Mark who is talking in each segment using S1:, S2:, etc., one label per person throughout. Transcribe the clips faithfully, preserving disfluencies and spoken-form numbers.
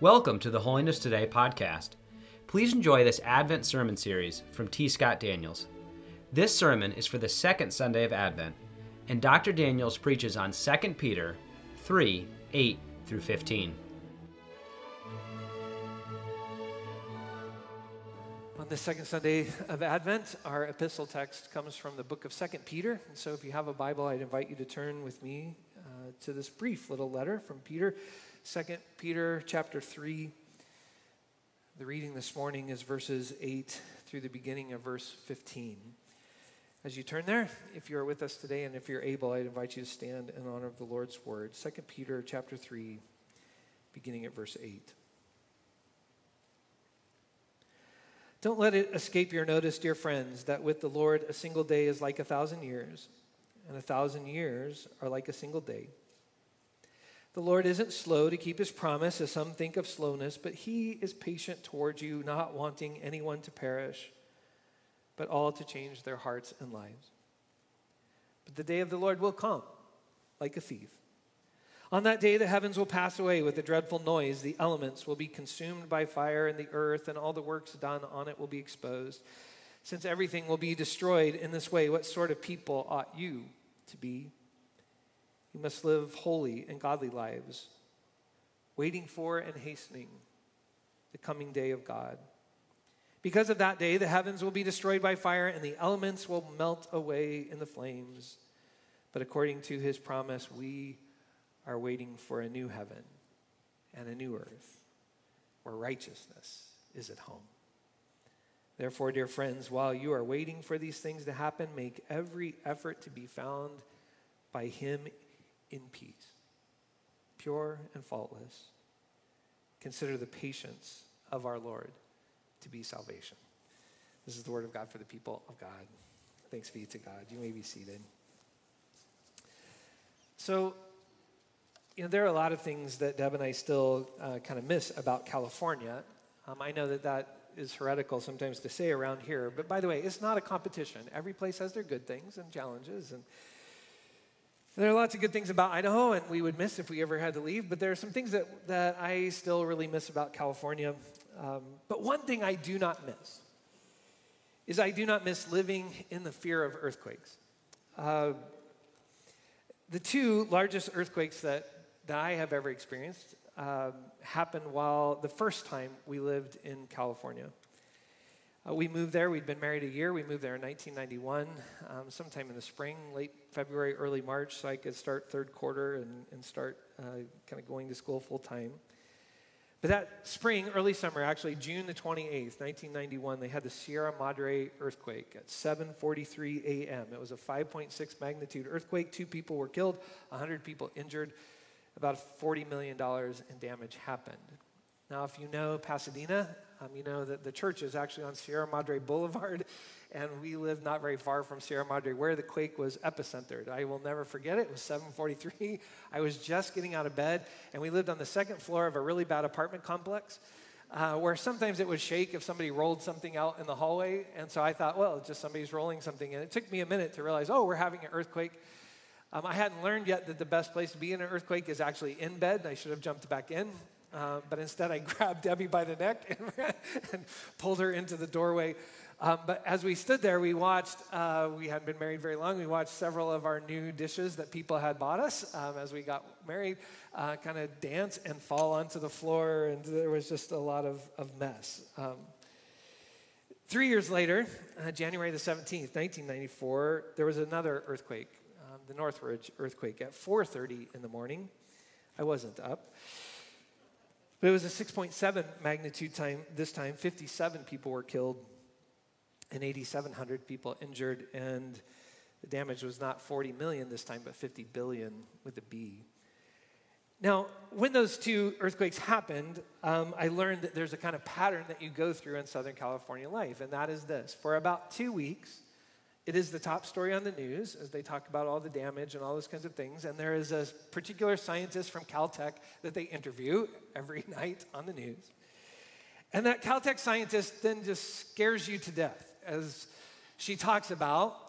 S1: Welcome to the Holiness Today podcast. Please enjoy this Advent sermon series from T. Scott Daniels. This sermon is for the second Sunday of Advent, and Doctor Daniels preaches on Second Peter three, eight through fifteen.
S2: On the second Sunday of Advent, our epistle text comes from the book of Second Peter. And so if you have a Bible, I'd invite you to turn with me uh, to this brief little letter from Peter. Second Peter chapter three. The reading this morning is verses eight through the beginning of verse fifteen. As you turn there, if you're with us today and if you're able, I'd invite you to stand in honor of the Lord's word. Second Peter chapter three, beginning at verse eight. Don't let it escape your notice, dear friends, that with the Lord a single day is like a thousand years, and a thousand years are like a single day. The Lord isn't slow to keep his promise, as some think of slowness, but he is patient towards you, not wanting anyone to perish, but all to change their hearts and lives. But the day of the Lord will come like a thief. On that day, the heavens will pass away with a dreadful noise. The elements will be consumed by fire, and the earth and all the works done on it will be exposed. Since everything will be destroyed in this way, what sort of people ought you to be? You must live holy and godly lives, waiting for and hastening the coming day of God. Because of that day, the heavens will be destroyed by fire, and the elements will melt away in the flames. But according to his promise, we are waiting for a new heaven and a new earth where righteousness is at home. Therefore, dear friends, while you are waiting for these things to happen, make every effort to be found by him in peace, pure and faultless. Consider the patience of our Lord to be salvation. This is the word of God for the people of God. Thanks be to God. You may be seated. So, you know, there are a lot of things that Deb and I still uh, kind of miss about California. Um, I know that that is heretical sometimes to say around here, but by the way, it's not a competition. Every place has their good things and challenges, and there are lots of good things about Idaho, and we would miss if we ever had to leave, but there are some things that, that I still really miss about California. Um, but one thing I do not miss is I do not miss living in the fear of earthquakes. Uh, the two largest earthquakes that, that I have ever experienced um, happened while the first time we lived in California. Uh, we moved there. We'd been married a year. We moved there in nineteen ninety-one, um, sometime in the spring, late February, early March, so I could start third quarter and, and start uh, kind of going to school full time. But that spring, early summer, actually June the twenty-eighth, nineteen ninety-one, they had the Sierra Madre earthquake at seven forty-three a.m. It was a five point six magnitude earthquake. Two people were killed, one hundred people injured. About forty million dollars in damage happened. Now, if you know Pasadena, um, you know that the church is actually on Sierra Madre Boulevard, and we live not very far from Sierra Madre, where the quake was epicentered. I will never forget it. It was seven forty-three. I was just getting out of bed, and we lived on the second floor of a really bad apartment complex, uh, where sometimes it would shake if somebody rolled something out in the hallway, and so I thought, well, it's just somebody's rolling something, and it took me a minute to realize, oh, we're having an earthquake. Um, I hadn't learned yet that the best place to be in an earthquake is actually in bed. I should have jumped back in. Uh, but instead, I grabbed Debbie by the neck and, and pulled her into the doorway. Um, but as we stood there, we watched, uh, we hadn't been married very long, we watched several of our new dishes that people had bought us um, as we got married uh, kind of dance and fall onto the floor, and there was just a lot of, of mess. Um, three years later, uh, January the seventeenth, nineteen ninety-four, there was another earthquake, um, the Northridge earthquake at four thirty in the morning. I wasn't up. But it was a six point seven magnitude time. This time, fifty-seven people were killed and eight thousand seven hundred people injured. And the damage was not forty million this time, but fifty billion with a B. Now, when those two earthquakes happened, um, I learned that there's a kind of pattern that you go through in Southern California life, and that is this. For about two weeks, it is the top story on the news as they talk about all the damage and all those kinds of things. And there is a particular scientist from Caltech that they interview every night on the news. And that Caltech scientist then just scares you to death as she talks about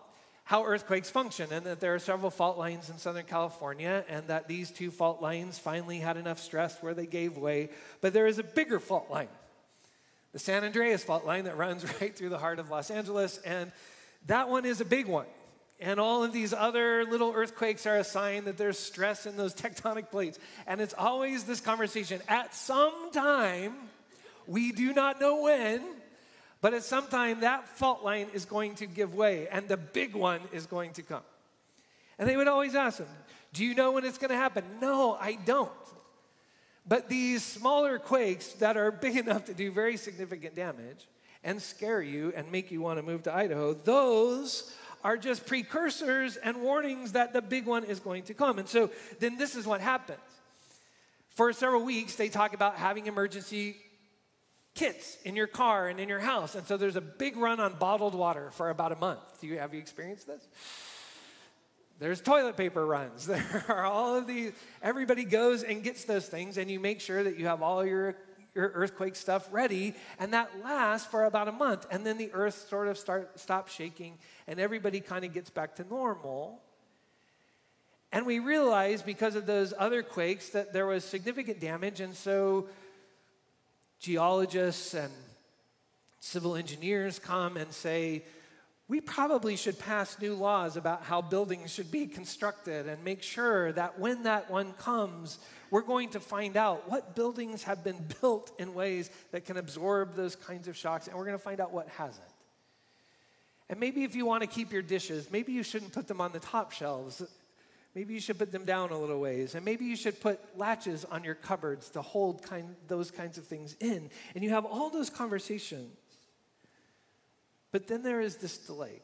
S2: how earthquakes function, and that there are several fault lines in Southern California, and that these two fault lines finally had enough stress where they gave way. But there is a bigger fault line, the San Andreas fault line that runs right through the heart of Los Angeles, and that one is a big one. And all of these other little earthquakes are a sign that there's stress in those tectonic plates. And it's always this conversation. At some time, we do not know when, but at some time that fault line is going to give way and the big one is going to come. And they would always ask them, do you know when it's going to happen? No, I don't. But these smaller quakes that are big enough to do very significant damage and scare you and make you want to move to Idaho, those are just precursors and warnings that the big one is going to come. And so then this is what happens. For several weeks, they talk about having emergency kits in your car and in your house. And so there's a big run on bottled water for about a month. Do you, have you experienced this? There's toilet paper runs. There are all of these. Everybody goes and gets those things, and you make sure that you have all your your earthquake stuff ready, and that lasts for about a month. And then the earth sort of start, stops shaking, and everybody kind of gets back to normal. And we realize because of those other quakes that there was significant damage, and so geologists and civil engineers come and say, we probably should pass new laws about how buildings should be constructed and make sure that when that one comes, we're going to find out what buildings have been built in ways that can absorb those kinds of shocks, and we're going to find out what hasn't. And maybe if you want to keep your dishes, maybe you shouldn't put them on the top shelves. Maybe you should put them down a little ways, and maybe you should put latches on your cupboards to hold kind, those kinds of things in. And you have all those conversations. But then there is this delay.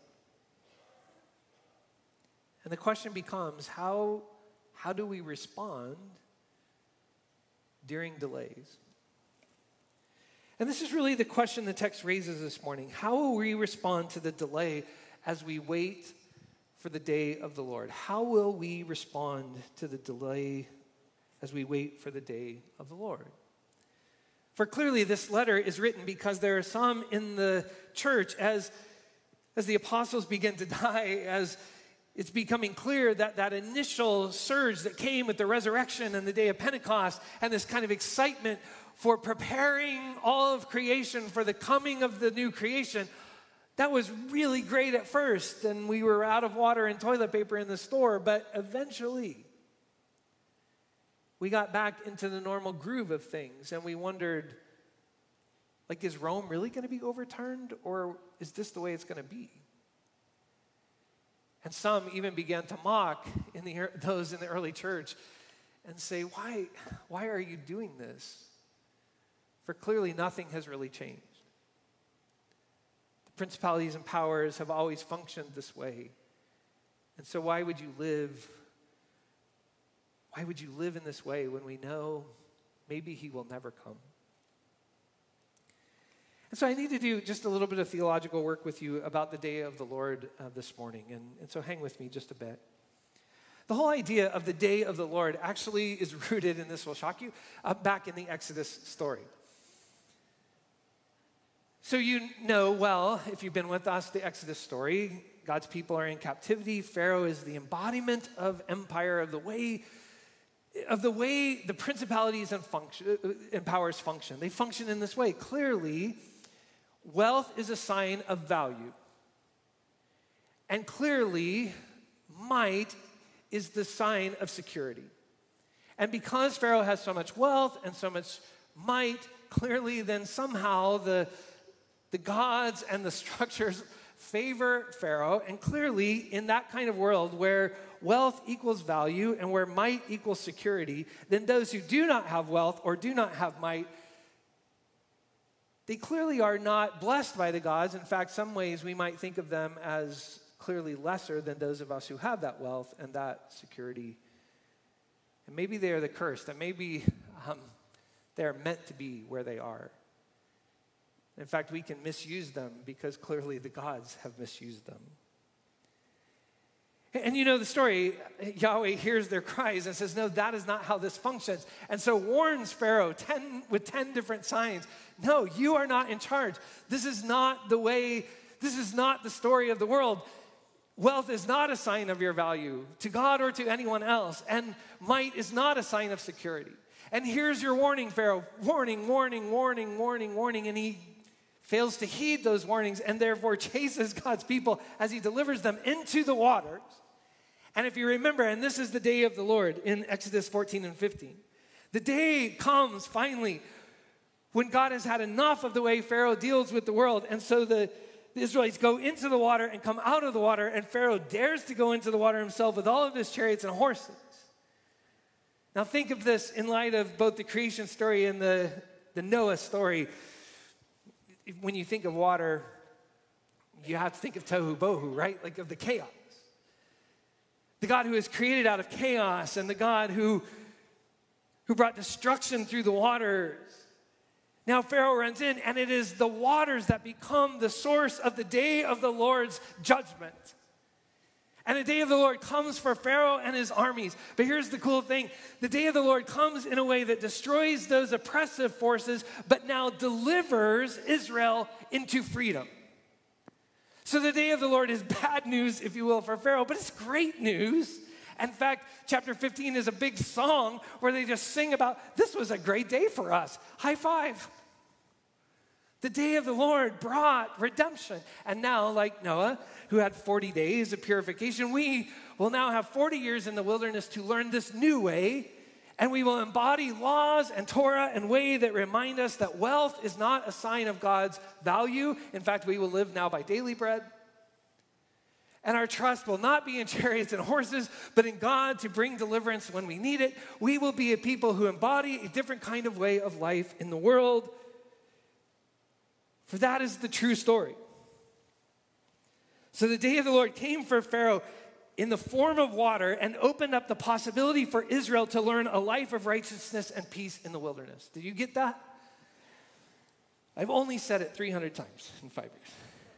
S2: And the question becomes, how, how do we respond during delays? And this is really the question the text raises this morning. How will we respond to the delay as we wait for the day of the Lord? How will we respond to the delay as we wait for the day of the Lord? For clearly this letter is written because there are some in the church, as, as the apostles begin to die, as it's becoming clear that that initial surge that came with the resurrection and the day of Pentecost and this kind of excitement for preparing all of creation for the coming of the new creation, that was really great at first, and we were out of water and toilet paper in the store, but eventually we got back into the normal groove of things, and we wondered, like, is Rome really going to be overturned, or is this the way it's going to be? And some even began to mock in the, those in the early church and say, why, why are you doing this? For clearly nothing has really changed. The principalities and powers have always functioned this way. And so why would you live Why would you live in this way when we know maybe he will never come? And so I need to do just a little bit of theological work with you about the day of the Lord uh, this morning. And, and so hang with me just a bit. The whole idea of the day of the Lord actually is rooted, and this will shock you, uh, back in the Exodus story. So you know well, if you've been with us, the Exodus story. God's people are in captivity. Pharaoh is the embodiment of empire, of the way of the way the principalities and, function, and powers function. They function in this way. Clearly, wealth is a sign of value. And clearly, might is the sign of security. And because Pharaoh has so much wealth and so much might, clearly then somehow the, the gods and the structures favor Pharaoh. And clearly, in that kind of world where wealth equals value and where might equals security, then those who do not have wealth or do not have might, they clearly are not blessed by the gods. In fact, some ways we might think of them as clearly lesser than those of us who have that wealth and that security. And maybe they are the cursed, and maybe um, they are meant to be where they are. In fact, we can misuse them because clearly the gods have misused them. And you know the story, Yahweh hears their cries and says, no, that is not how this functions. And so warns Pharaoh ten, with ten different signs. No, you are not in charge. This is not the way, this is not the story of the world. Wealth is not a sign of your value to God or to anyone else, and might is not a sign of security. And here's your warning, Pharaoh. Warning, warning, warning, warning, warning. And he fails to heed those warnings and therefore chases God's people as he delivers them into the waters. And if you remember, and this is the day of the Lord in Exodus fourteen and fifteen, the day comes finally when God has had enough of the way Pharaoh deals with the world. And so the, the Israelites go into the water and come out of the water, and Pharaoh dares to go into the water himself with all of his chariots and horses. Now think of this in light of both the creation story and the, the Noah story. When you think of water, you have to think of tohu bohu, right? Like of the chaos. The God who is created out of chaos, and the God who, who brought destruction through the waters. Now Pharaoh runs in, and it is the waters that become the source of the day of the Lord's judgment. And the day of the Lord comes for Pharaoh and his armies. But here's the cool thing. The day of the Lord comes in a way that destroys those oppressive forces, but now delivers Israel into freedom. So the day of the Lord is bad news, if you will, for Pharaoh, but it's great news. In fact, chapter fifteen is a big song where they just sing about, this was a great day for us. High five. The day of the Lord brought redemption. And now, like Noah, who had forty days of purification, we will now have forty years in the wilderness to learn this new way. And we will embody laws and Torah and way that remind us that wealth is not a sign of God's value. In fact, we will live now by daily bread. And our trust will not be in chariots and horses, but in God to bring deliverance when we need it. We will be a people who embody a different kind of way of life in the world. For that is the true story. So the day of the Lord came for Pharaoh in the form of water and opened up the possibility for Israel to learn a life of righteousness and peace in the wilderness. Did you get that? I've only said it three hundred times in five years.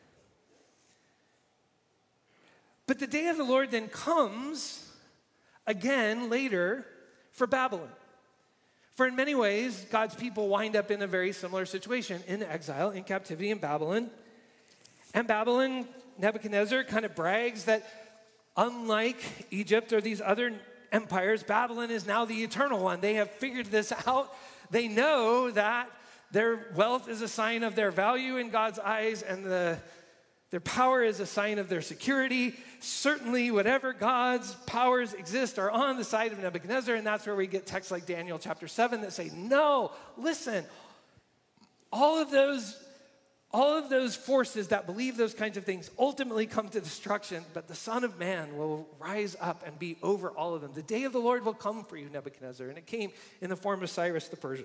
S2: But the day of the Lord then comes again later for Babylon. For in many ways, God's people wind up in a very similar situation, in exile, in captivity in Babylon. And Babylon, Nebuchadnezzar kind of brags that unlike Egypt or these other empires, Babylon is now the eternal one. They have figured this out. They know that their wealth is a sign of their value in God's eyes, and the, their power is a sign of their security. Certainly, whatever God's powers exist are on the side of Nebuchadnezzar, and that's where we get texts like Daniel chapter seven that say, no, listen, all of those All of those forces that believe those kinds of things ultimately come to destruction, but the Son of Man will rise up and be over all of them. The day of the Lord will come for you, Nebuchadnezzar, and it came in the form of Cyrus the Persian.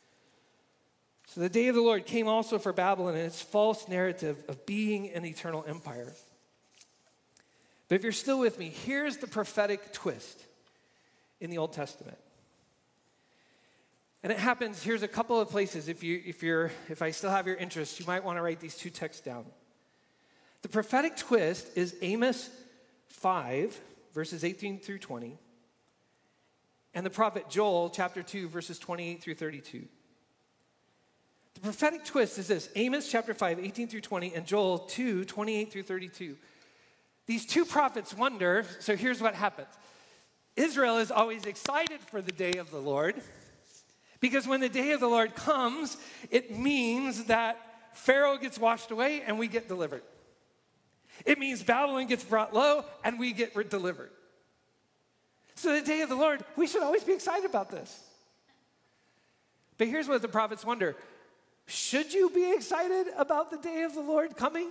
S2: So the day of the Lord came also for Babylon and its false narrative of being an eternal empire. But if you're still with me, here's the prophetic twist in the Old Testament. And it happens, here's a couple of places. If you if you're if I still have your interest, you might want to write these two texts down. The prophetic twist is Amos five, verses eighteen through twenty, and the prophet Joel, chapter two, verses twenty-eight through thirty-two. The prophetic twist is this: Amos chapter five, eighteen through twenty, and Joel two, twenty-eight through thirty-two. These two prophets wonder, so here's what happens. Israel is always excited for the day of the Lord, because when the day of the Lord comes, it means that Pharaoh gets washed away and we get delivered. It means Babylon gets brought low and we get re- delivered. So the day of the Lord, we should always be excited about this. But here's what the prophets wonder. Should you be excited about the day of the Lord coming?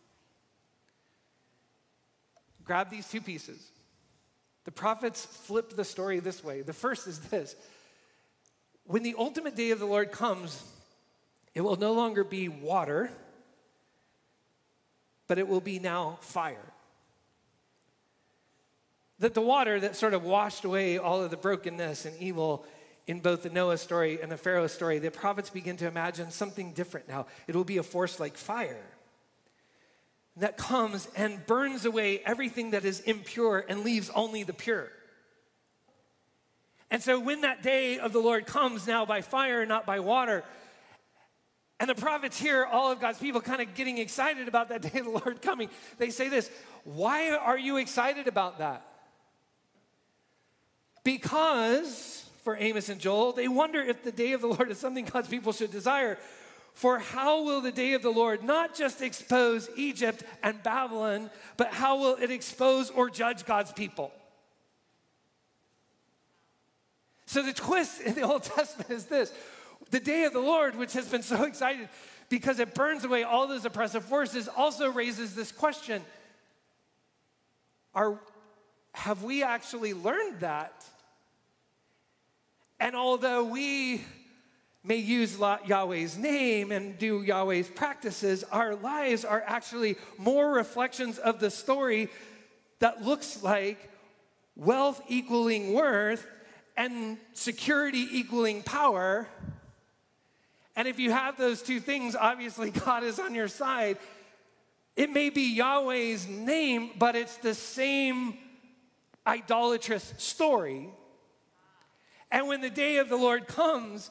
S2: Grab these two pieces. The prophets flip the story this way. The first is this. When the ultimate day of the Lord comes, it will no longer be water, but it will be now fire. That the water that sort of washed away all of the brokenness and evil in both the Noah story and the Pharaoh story, the prophets begin to imagine something different now. It will be a force like fire that comes and burns away everything that is impure and leaves only the pure. And so when that day of the Lord comes now by fire, not by water, And the prophets hear all of God's people kind of getting excited about that day of the Lord coming. They say this, why are you excited about that? Because, for Amos and Joel, they wonder if the day of the Lord is something God's people should desire. For how will the day of the Lord not just expose Egypt and Babylon, but how will it expose or judge God's people? So the twist in the Old Testament is this. The day of the Lord, which has been so excited because it burns away all those oppressive forces, also raises this question. Are, have we actually learned that? And although we may use Yahweh's name and do Yahweh's practices, our lives are actually more reflections of the story that looks like wealth equaling worth and security equaling power. And if you have those two things, obviously God is on your side. It may be Yahweh's name, but it's the same idolatrous story. And when the day of the Lord comes,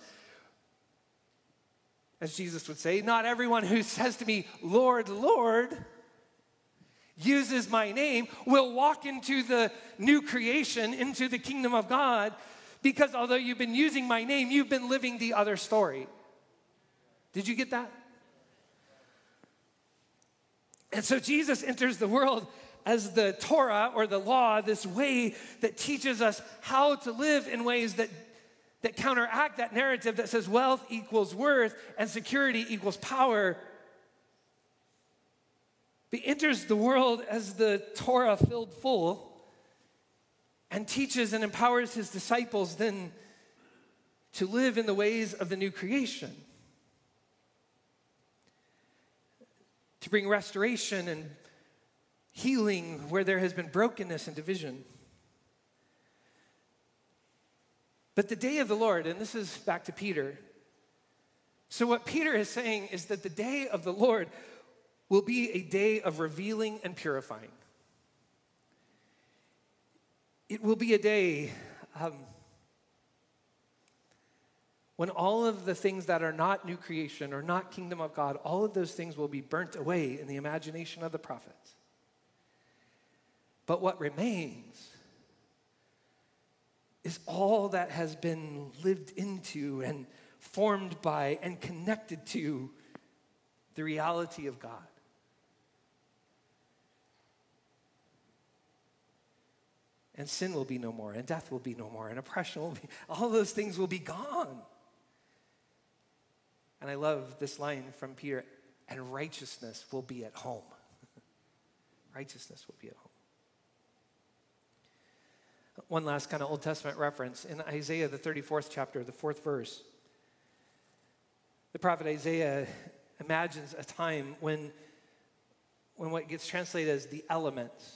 S2: as Jesus would say, not everyone who says to me, Lord, Lord, uses my name, will walk into the new creation, into the kingdom of God, because although you've been using my name, you've been living the other story. Did you get that? And so Jesus enters the world as the Torah or the law, this way that teaches us how to live in ways that, that counteract that narrative that says wealth equals worth and security equals power. He enters the world as the Torah filled full and teaches and empowers his disciples then to live in the ways of the new creation. To bring restoration and healing where there has been brokenness and division. But the day of the Lord, and this is back to Peter. So what Peter is saying is that the day of the Lord will be a day of revealing and purifying. It will be a day um, when all of the things that are not new creation or not kingdom of God, all of those things will be burnt away in the imagination of the prophets. But what remains is all that has been lived into and formed by and connected to the reality of God. And sin will be no more, and death will be no more, and oppression will be, all those things will be gone. And I love this line from Peter, and righteousness will be at home. Righteousness will be at home. One last kind of Old Testament reference. In Isaiah, the thirty-fourth chapter, the fourth verse, the prophet Isaiah imagines a time when, when what gets translated as the elements,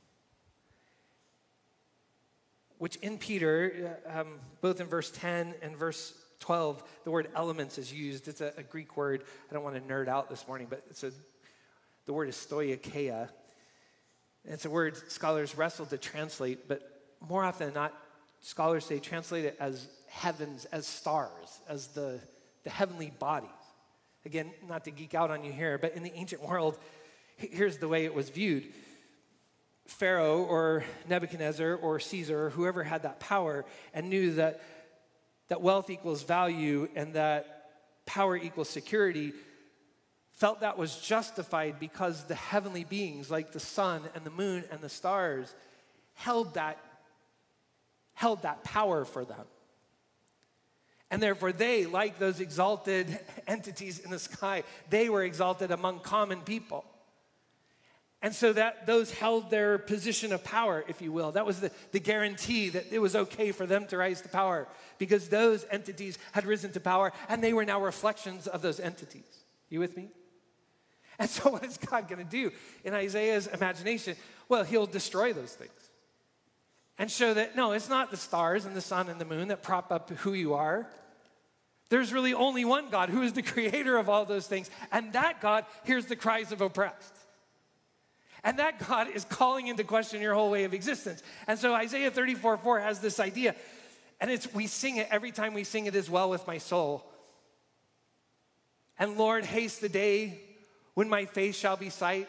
S2: which in Peter, um, both in verse ten and verse twelve, the word elements is used. It's a, a Greek word. I don't want to nerd out this morning, but it's a, the word is stoicheia. It's a word scholars wrestle to translate, but more often than not, scholars say translate it as heavens, as stars, as the, the heavenly bodies. Again, not to geek out on you here, but in the ancient world, here's the way it was viewed. Pharaoh or Nebuchadnezzar or Caesar, or whoever had that power and knew that, that wealth equals value and that power equals security, felt that was justified because the heavenly beings like the sun and the moon and the stars held that, held that power for them. And therefore they, like those exalted entities in the sky, they were exalted among common people. And so that those held their position of power, if you will. That was the, the guarantee that it was okay for them to rise to power because those entities had risen to power and they were now reflections of those entities. You with me? And so what is God going to do in Isaiah's imagination? Well, he'll destroy those things and show that, no, it's not the stars and the sun and the moon that prop up who you are. There's really only one God who is the creator of all those things. And that God hears the cries of oppressed. And that God is calling into question your whole way of existence. And so Isaiah thirty-four four has this idea. And it's we sing it every time we sing it as well with my soul. And Lord, haste the day when my face shall be sight.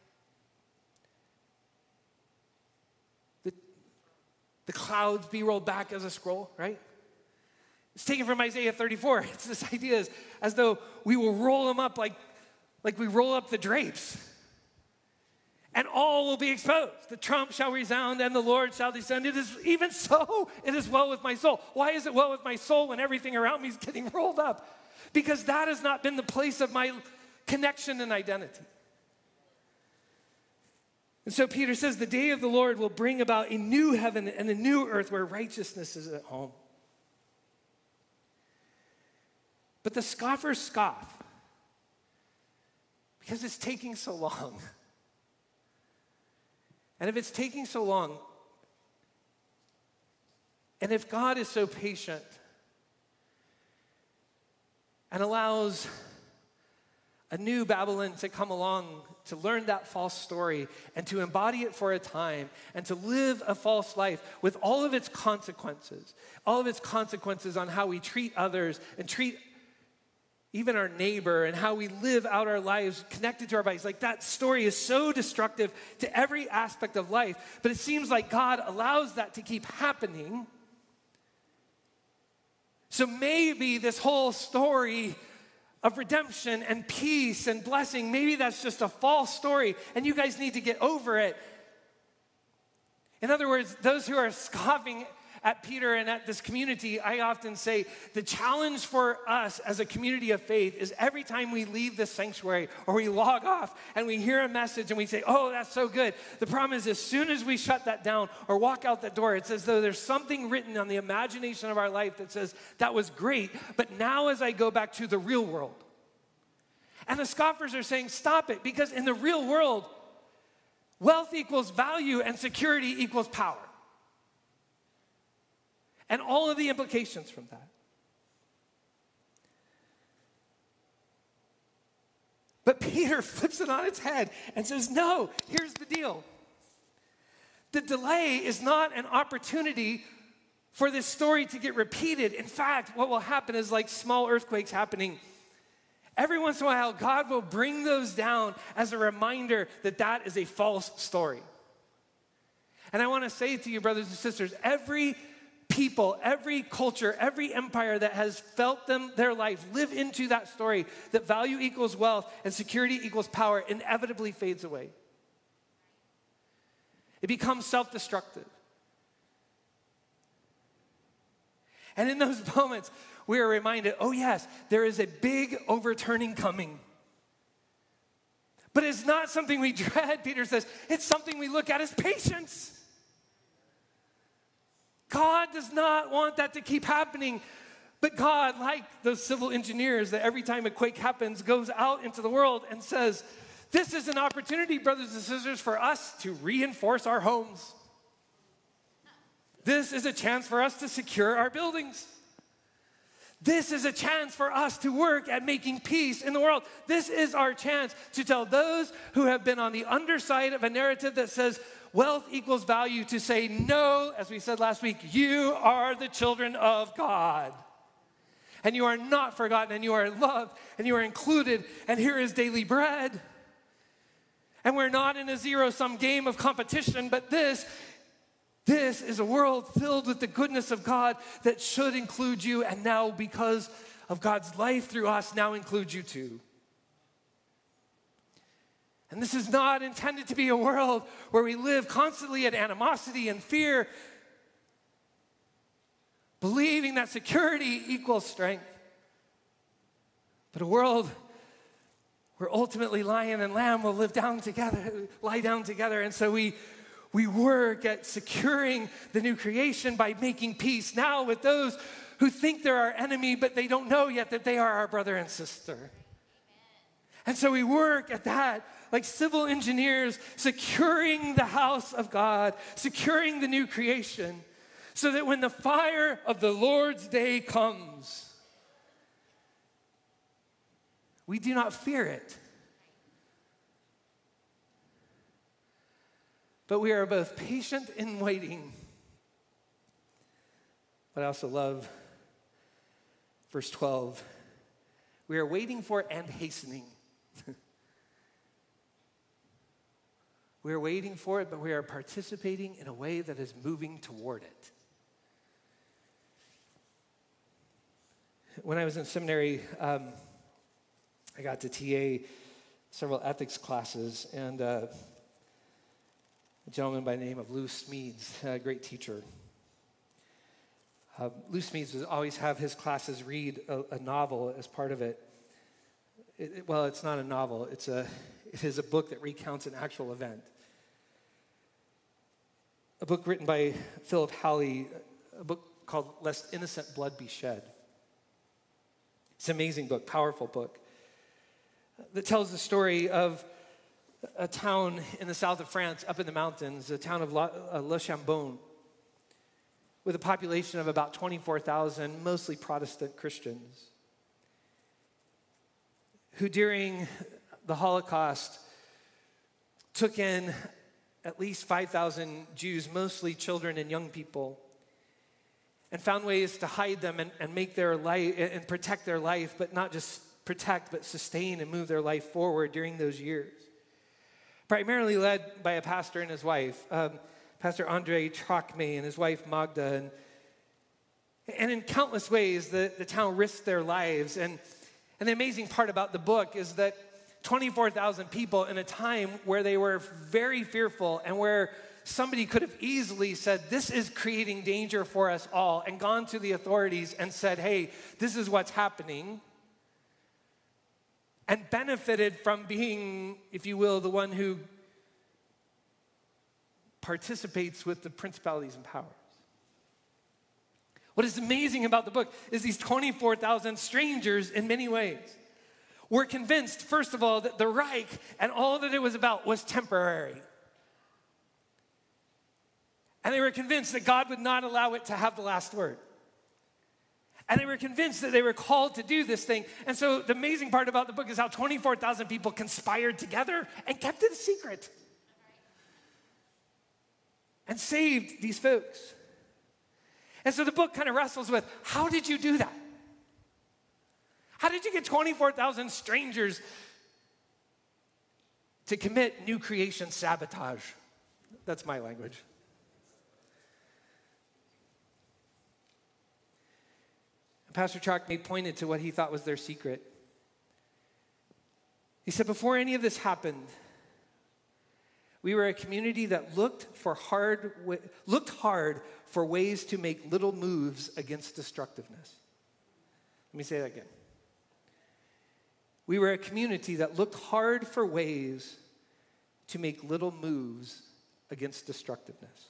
S2: The, the clouds be rolled back as a scroll, right? It's taken from Isaiah thirty-four. It's this idea as, as though we will roll them up like, like we roll up the drapes. And all will be exposed. The trump shall resound and the Lord shall descend. It is even so, it is well with my soul. Why is it well with my soul when everything around me is getting rolled up? Because that has not been the place of my connection and identity. And so Peter says, the day of the Lord will bring about a new heaven and a new earth where righteousness is at home. But the scoffers scoff because it's taking so long. And if it's taking so long, and if God is so patient and allows a new Babylon to come along to learn that false story and to embody it for a time and to live a false life with all of its consequences, all of its consequences on how we treat others and treat even our neighbor and how we live out our lives connected to our bodies. Like that story is so destructive to every aspect of life, but it seems like God allows that to keep happening. So maybe this whole story of redemption and peace and blessing, maybe that's just a false story and you guys need to get over it. In other words, those who are scoffing at Peter and at this community, I often say the challenge for us as a community of faith is every time we leave this sanctuary or we log off and we hear a message and we say, oh, that's so good. The problem is as soon as we shut that down or walk out that door, it's as though there's something written on the imagination of our life that says, that was great, but now as I go back to the real world. And the scoffers are saying, stop it, because in the real world, wealth equals value and security equals power. And all of the implications from that. But Peter flips it on its head and says, no, here's the deal. The delay is not an opportunity for this story to get repeated. In fact, what will happen is like small earthquakes happening. Every once in a while, God will bring those down as a reminder that that is a false story. And I want to say to you, brothers and sisters, every people, every culture, every empire that has felt them, their life, live into that story that value equals wealth and security equals power inevitably fades away. It becomes self-destructive. And in those moments, we are reminded, oh yes, there is a big overturning coming. But it's not something we dread, Peter says. It's something we look at as patience. God does not want that to keep happening. But God, like those civil engineers that every time a quake happens, goes out into the world and says, this is an opportunity, brothers and sisters, for us to reinforce our homes. This is a chance for us to secure our buildings. This is a chance for us to work at making peace in the world. This is our chance to tell those who have been on the underside of a narrative that says wealth equals value to say, no, as we said last week, you are the children of God. And you are not forgotten, and you are loved, and you are included, and here is daily bread. And we're not in a zero-sum game of competition, but this, this is a world filled with the goodness of God that should include you, and now because of God's life through us, now includes you too. And this is not intended to be a world where we live constantly in animosity and fear, believing that security equals strength. But a world where ultimately lion and lamb will live down together, lie down together. And so we, we work at securing the new creation by making peace now with those who think they're our enemy, but they don't know yet that they are our brother and sister. Amen. And so we work at that like civil engineers, securing the house of God, securing the new creation, so that when the fire of the Lord's day comes, we do not fear it. But we are both patient in waiting. But I also love verse twelve, We are waiting for and hastening. We are waiting for it, but we are participating in a way that is moving toward it. When I was in seminary, um, I got to T A several ethics classes, and uh, a gentleman by the name of Lou Smedes, a great teacher. Uh, Lou Smedes would always have his classes read a, a novel as part of it. It, it. Well, it's not a novel. It's a, it is a book that recounts an actual event. A book written by Philip Halley, a book called Lest Innocent Blood Be Shed. It's an amazing book, powerful book, that tells the story of a town in the south of France, up in the mountains, the town of La, uh, Le Chambon, with a population of about twenty-four thousand, mostly Protestant Christians, who during the Holocaust took in at least five thousand Jews, mostly children and young people, and found ways to hide them and, and make their life and protect their life, but not just protect, but sustain and move their life forward during those years. Primarily led by a pastor and his wife, um, Pastor Andre Trocmé and his wife Magda. And, and in countless ways, the, the town risked their lives. And, and the amazing part about the book is that twenty-four thousand people in a time where they were very fearful and where somebody could have easily said, this is creating danger for us all, and gone to the authorities and said, hey, this is what's happening, and benefited from being, if you will, the one who participates with the principalities and powers. What is amazing about the book is these twenty-four thousand strangers, in many ways, were convinced, first of all, that the Reich and all that it was about was temporary. And they were convinced that God would not allow it to have the last word. And they were convinced that they were called to do this thing. And so the amazing part about the book is how twenty-four thousand people conspired together and kept it a secret. And saved these folks. And so the book kind of wrestles with, how did you do that? How did you get twenty-four thousand strangers to commit new creation sabotage? That's my language. Pastor Trocmé pointed to what he thought was their secret. He said, before any of this happened, we were a community that looked for hard, looked hard for ways to make little moves against destructiveness. Let me say that again. We were a community that looked hard for ways to make little moves against destructiveness.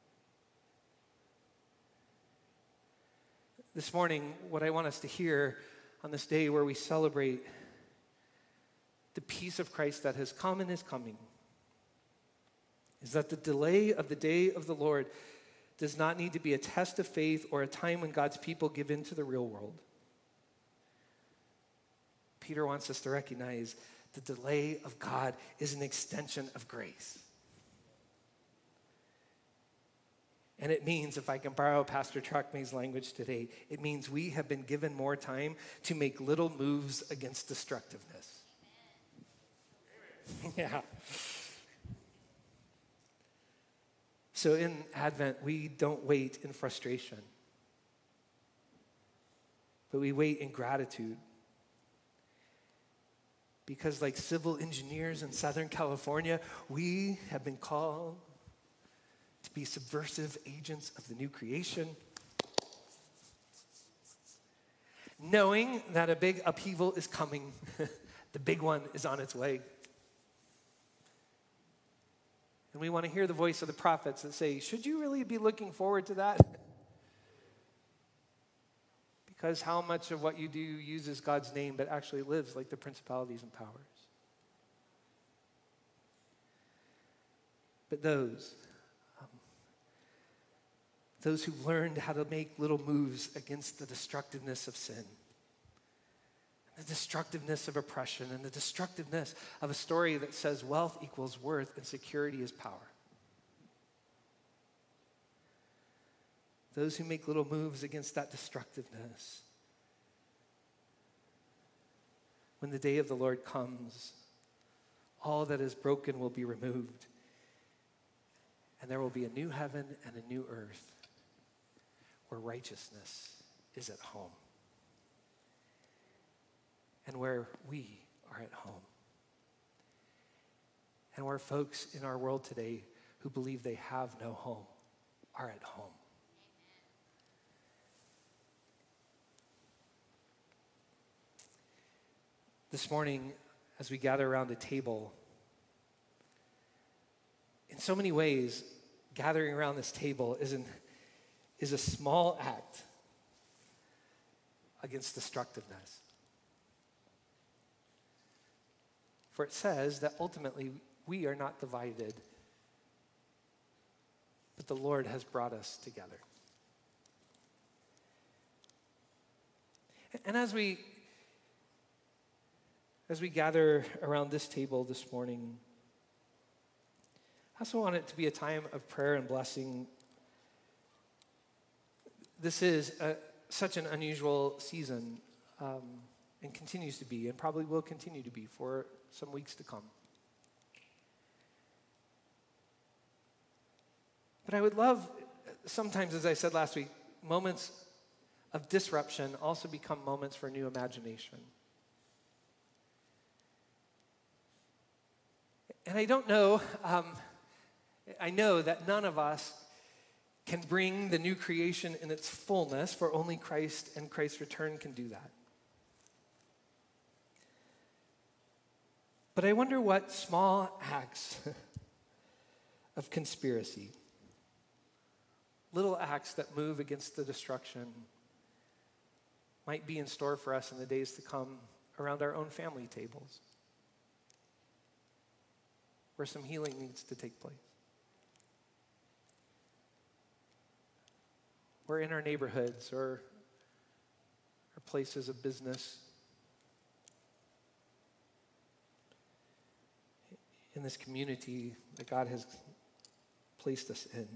S2: This morning, what I want us to hear on this day where we celebrate the peace of Christ that has come and is coming is that the delay of the day of the Lord does not need to be a test of faith or a time when God's people give in to the real world. Peter wants us to recognize the delay of God is an extension of grace. And it means, if I can borrow Pastor Trocmé's language today, it means we have been given more time to make little moves against destructiveness. Yeah. So in Advent, we don't wait in frustration, but we wait in gratitude. Because like civil engineers in Southern California, we have been called to be subversive agents of the new creation, knowing that a big upheaval is coming. The big one is on its way. And we want to hear the voice of the prophets that say, should you really be looking forward to that? Because how much of what you do uses God's name but actually lives like the principalities and powers? But those, um, those who've learned how to make little moves against the destructiveness of sin, the destructiveness of oppression, and the destructiveness of a story that says wealth equals worth and security is power. Those who make little moves against that destructiveness when the day of the Lord comes, all that is broken will be removed, and there will be a new heaven and a new earth where righteousness is at home and where we are at home, and where folks in our world today who believe they have no home are at home. This morning, as we gather around a table, in so many ways, gathering around this table is, an, is a small act against destructiveness. For it says that ultimately we are not divided, but the Lord has brought us together. And as we As we gather around this table this morning, I also want it to be a time of prayer and blessing. This is a, such an unusual season, um, and continues to be, and probably will continue to be for some weeks to come. But I would love, sometimes, as I said last week, moments of disruption also become moments for new imagination. And I don't know, um, I know that none of us can bring the new creation in its fullness, for only Christ and Christ's return can do that. But I wonder what small acts of conspiracy, little acts that move against the destruction, might be in store for us in the days to come around our own family tables, where some healing needs to take place. We're in our neighborhoods or our places of business, in this community that God has placed us in.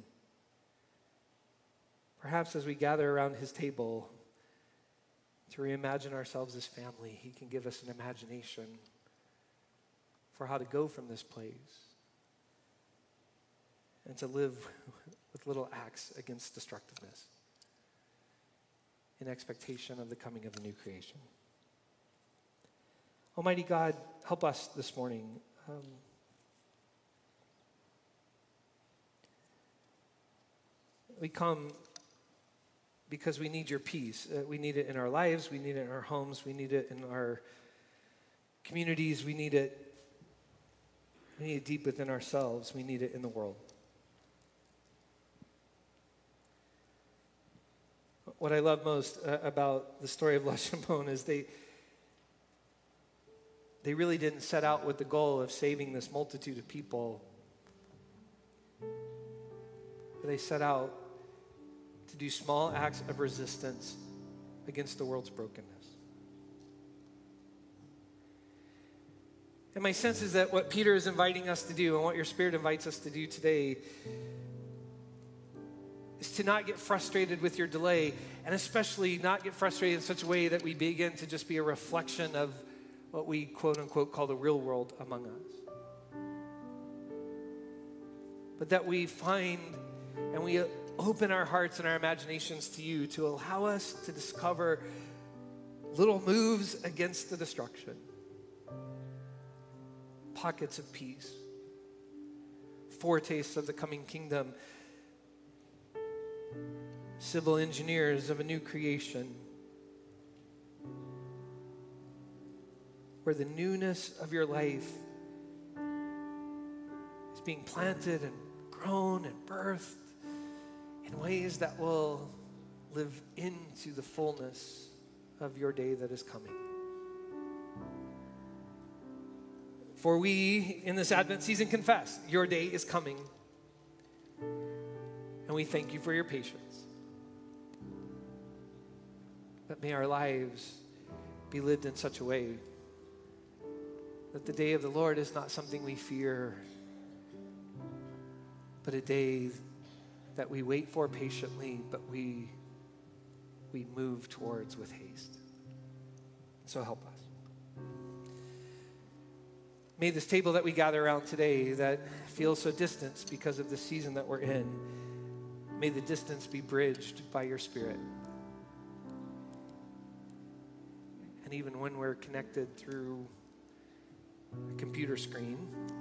S2: Perhaps as we gather around his table to reimagine ourselves as family, he can give us an imagination for how to go from this place and to live with little acts against destructiveness in expectation of the coming of the new creation. Almighty God, help us this morning. Um, we come because we need your peace. Uh, we need it in our lives. We need it in our homes. We need it in our communities. We need it, we need it deep within ourselves. We need it in the world. What I love most uh, about the story of La Chambon is they, they really didn't set out with the goal of saving this multitude of people. They set out to do small acts of resistance against the world's brokenness. And my sense is that what Peter is inviting us to do and what your Spirit invites us to do today is to not get frustrated with your delay, and especially not get frustrated in such a way that we begin to just be a reflection of what we quote unquote call the real world among us. But that we find and we open our hearts and our imaginations to you to allow us to discover little moves against the destruction, pockets of peace, foretastes of the coming kingdom, civil engineers of a new creation, where the newness of your life is being planted and grown and birthed in ways that will live into the fullness of your day that is coming. For we, in this Advent season, confess, your day is coming. And we thank you for your patience. But may our lives be lived in such a way that the day of the Lord is not something we fear, but a day that we wait for patiently, but we, we move towards with haste. So help us. May this table that we gather around today that feels so distant because of the season that we're in, may the distance be bridged by your Spirit. And even when we're connected through a computer screen,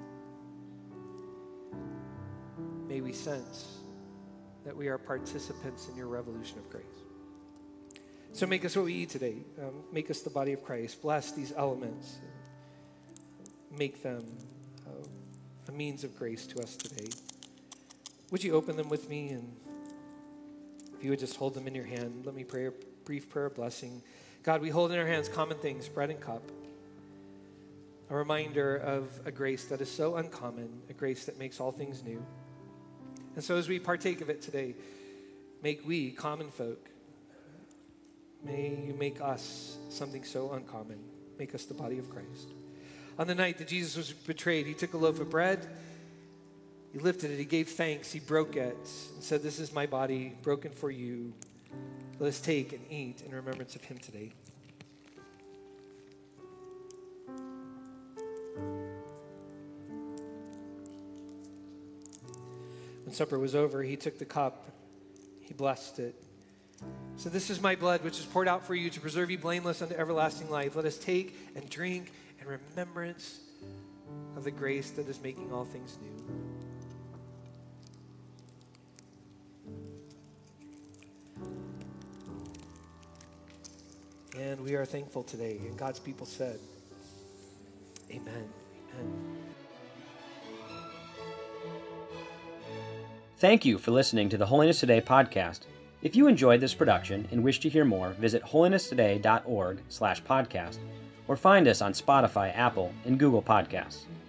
S2: may we sense that we are participants in your revolution of grace. So make us what we eat today. Um, make us the body of Christ. Bless these elements. Make them uh, a means of grace to us today. Would you open them with me? And if you would just hold them in your hand, let me pray a brief prayer of blessing. God, we hold in our hands common things, bread and cup. A reminder of a grace that is so uncommon, a grace that makes all things new. And so as we partake of it today, make we, common folk, may you make us something so uncommon. Make us the body of Christ. On the night that Jesus was betrayed, he took a loaf of bread, he lifted it, he gave thanks, he broke it, and said, "This is my body broken for you. Let us take and eat in remembrance of him today." When supper was over, he took the cup, he blessed it. So this is my blood, which is poured out for you to preserve you blameless unto everlasting life. Let us take and drink in remembrance of the grace that is making all things new. And we are thankful today. And God's people said, amen. Amen.
S1: Thank you for listening to the Holiness Today podcast. If you enjoyed this production and wish to hear more, visit holiness today dot org slash podcast or find us on Spotify, Apple, and Google Podcasts.